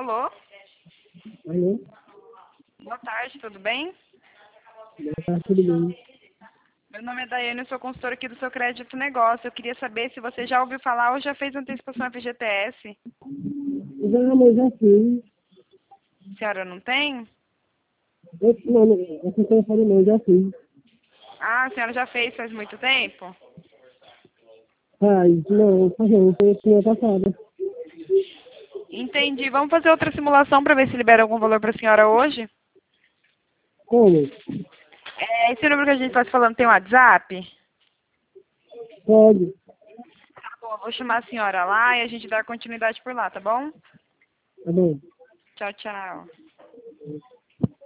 Alô? Alô? Boa tarde, tudo bem? Tá tudo bem. Meu nome é Daiane, eu sou consultora aqui do seu Crédito Negócio. Eu queria saber se você já ouviu falar ou já fez antecipação FGTS. Já, mas já fiz. A senhora não tem? Não, essa telefone não, já fiz. Ah, a senhora já fez faz muito tempo? Faz, não, foi semana passada. Entendi. Vamos fazer outra simulação para ver se libera algum valor para a senhora hoje? Como? Esse número que a gente está se falando tem WhatsApp? Pode. Tá bom, eu vou chamar a senhora lá e a gente dá continuidade por lá, tá bom? Tá bom. Tchau, tchau.